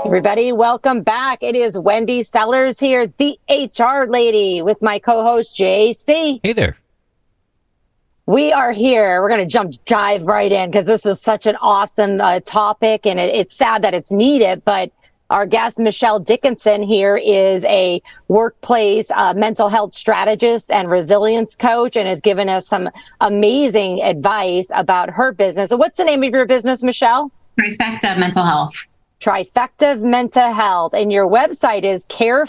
Everybody, welcome back. It is Wendy Sellers here, the HR lady, with my co-host, JC. Hey there. We are here. We're going to dive right in because this is such an awesome topic, and it's sad that it's needed. But our guest, Michelle Dickinson, here is a workplace mental health strategist and resilience coach, and has given us some amazing advice about her business. So what's the name of your business, Michelle? Trifecta Mental Health. Trifecta Mental Health. And your website is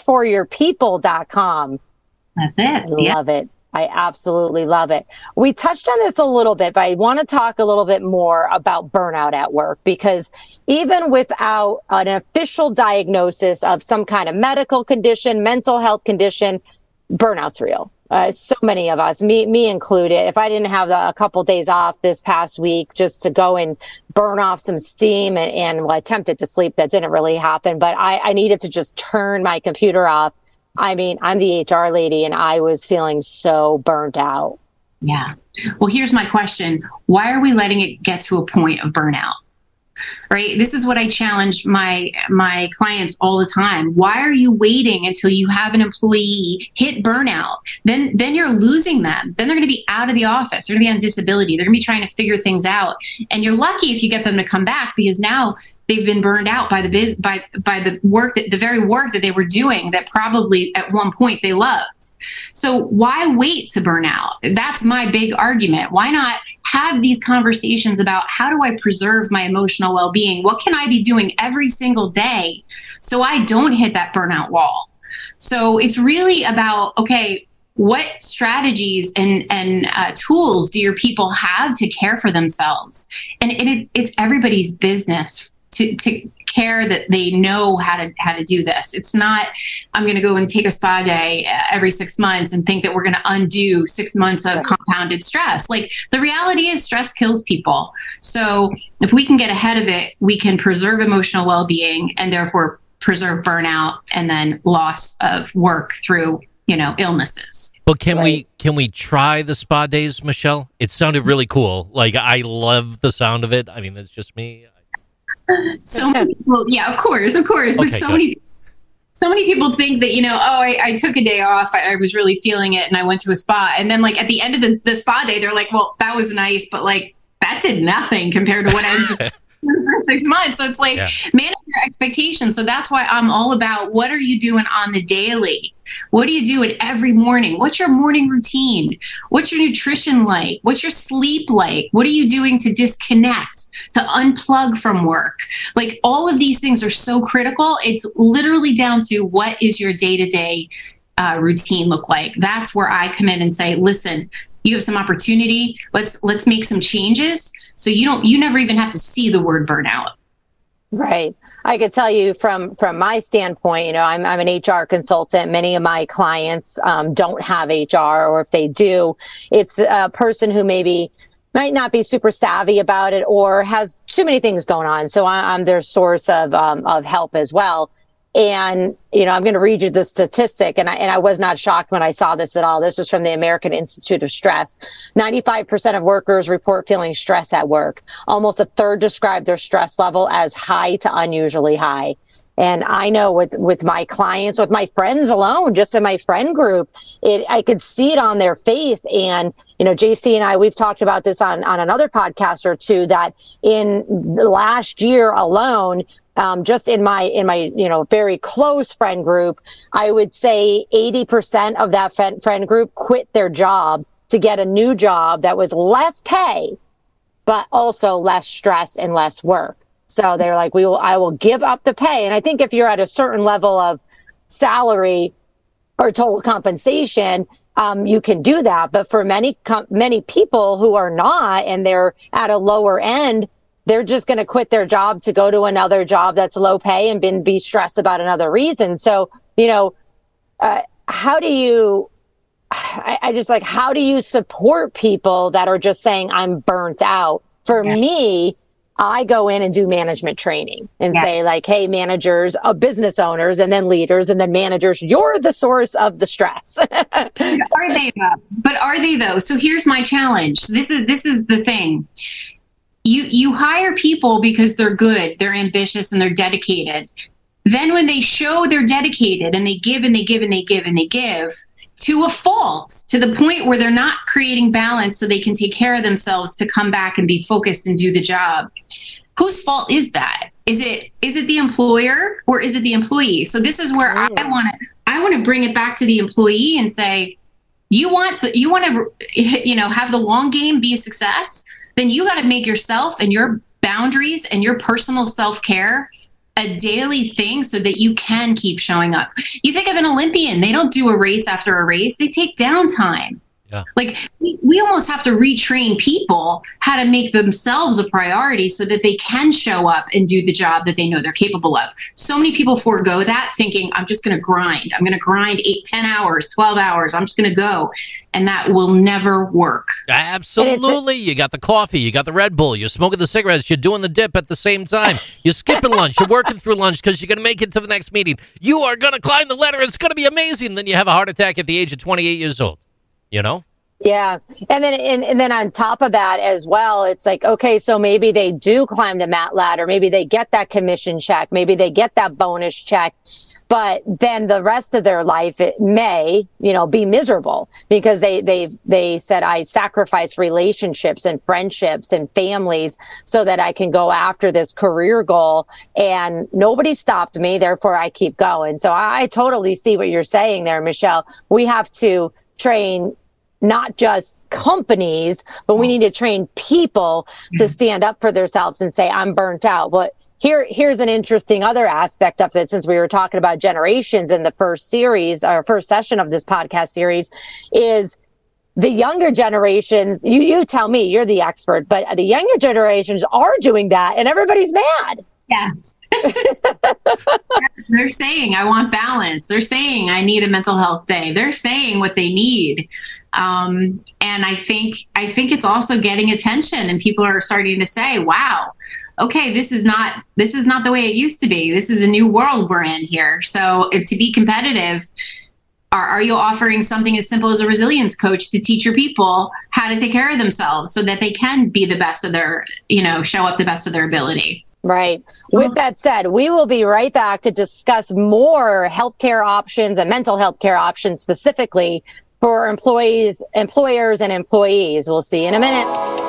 careforyourpeople.com. That's it. Love it. I absolutely love it. We touched on this a little bit, but I want to talk a little bit more about burnout at work, because even without an official diagnosis of some kind of medical condition, mental health condition, burnout's real. So many of us, me included, if I didn't have a couple days off this past week just to go and burn off some steam and attempted to sleep, that didn't really happen. But I needed to just turn my computer off. I mean, I'm the HR lady and I was feeling so burnt out. Yeah. Well, here's my question. Why are we letting it get to a point of burnout? Right? This is what I challenge my clients all the time. Why are you waiting until you have an employee hit burnout? Then you're losing them. Then they're going to be out of the office. They're going to be on disability. They're going to be trying to figure things out. And you're lucky if you get them to come back, because now they've been burned out by the work, the very work that they were doing that probably at one point they loved. So why wait to burn out? That's my big argument. Why not have these conversations about, how do I preserve my emotional well-being? What can I be doing every single day so I don't hit that burnout wall? So it's really about, okay, what strategies and tools do your people have to care for themselves? And it's everybody's business to care that they know how to do this. It's not, I'm going to go and take a spa day every 6 months and think that we're going to undo 6 months of compounded stress. Like, the reality is stress kills people. So if we can get ahead of it, we can preserve emotional well-being and therefore preserve burnout and then loss of work through, illnesses. But can we try the spa days, Michelle? It sounded really cool. Like, I love the sound of it. I mean, that's just me. So many people, yeah, of course. Okay, but so many people think that, I took a day off. I was really feeling it and I went to a spa. And then like at the end of the spa day, they're like, well, that was nice, but like that did nothing compared to what I just for 6 months. So it's like, manage your expectations. So that's why I'm all about, what are you doing on the daily? What do you do every morning? What's your morning routine? What's your nutrition like? What's your sleep like? What are you doing to disconnect, to unplug from work? Like, all of these things are so critical. It's literally down to, what is your day-to-day routine look like? That's where I come in and say, listen, you have some opportunity. Let's make some changes. So you never even have to see the word burnout. Right. I could tell you from my standpoint, I'm an HR consultant. Many of my clients don't have HR, or if they do, it's a person who maybe might not be super savvy about it or has too many things going on. So I'm their source of help as well. And, I'm going to read you the statistic, and I was not shocked when I saw this at all. This was from the American Institute of Stress. 95% of workers report feeling stress at work. Almost a third describe their stress level as high to unusually high. And I know with my clients, with my friends alone, just in my friend group, I could see it on their face. And, JC and I, we've talked about this on another podcast or two, that in the last year alone, just in my very close friend group, I would say 80% of that friend group quit their job to get a new job that was less pay, but also less stress and less work. So they're like, I will give up the pay. And I think if you're at a certain level of salary or total compensation, you can do that. But for many people who are not, and they're at a lower end, they're just going to quit their job to go to another job that's low pay and be stressed about another reason. So, how do you, how do you support people that are just saying, I'm burnt out? For me, I go in and do management training and say like, hey, managers, business owners, and then leaders, and then managers, you're the source of the stress. Are they though? But are they though? So here's my challenge. This is the thing. You hire people because they're good, they're ambitious, and they're dedicated. then when they show they're dedicated and they give and they give and they give and they give to a fault, to the point where they're not creating balance so they can take care of themselves to come back and be focused and do the job, whose fault is that? Is it the employer or is it the employee? So this is where I want to bring it back to the employee and say, you want to have the long game be a success, then you got to make yourself and your boundaries and your personal self-care a daily thing so that you can keep showing up. You think of an Olympian, they don't do a race after a race, they take downtime. Yeah. Like we almost have to retrain people how to make themselves a priority so that they can show up and do the job that they know they're capable of. So many people forego that thinking, I'm just going to grind. I'm going to grind 8, 10 hours, 12 hours. I'm just going to go. And that will never work. Absolutely. You got the coffee, you got the Red Bull, you're smoking the cigarettes, you're doing the dip at the same time. You're skipping lunch, you're working through lunch because you're going to make it to the next meeting. You are going to climb the ladder. It's going to be amazing. Then you have a heart attack at the age of 28 years old. You know? Yeah. And then on top of that as well, it's like, okay, so maybe they do climb the mat ladder. Maybe they get that commission check. Maybe they get that bonus check. But then the rest of their life, it may, be miserable because they said, I sacrifice relationships and friendships and families so that I can go after this career goal. And nobody stopped me. Therefore, I keep going. So I totally see what you're saying there, Michelle. We have to train not just companies, but we need to train people to stand up for themselves and say, I'm burnt out. But here's an interesting other aspect of it, since we were talking about generations in the first session of this podcast series, is the younger generations. You tell me, you're the expert, but the younger generations are doing that and everybody's mad. Yes. They're saying, I want balance. They're saying, I need a mental health day. They're saying what they need. And I think it's also getting attention, and people are starting to say, wow, okay, this is not the way it used to be. This is a new world we're in here. So to be competitive, are you offering something as simple as a resilience coach to teach your people how to take care of themselves so that they can be the best of their, show up the best of their ability? Right. With that said, we will be right back to discuss more healthcare options and mental health care options specifically for employers and employees. We'll see you in a minute.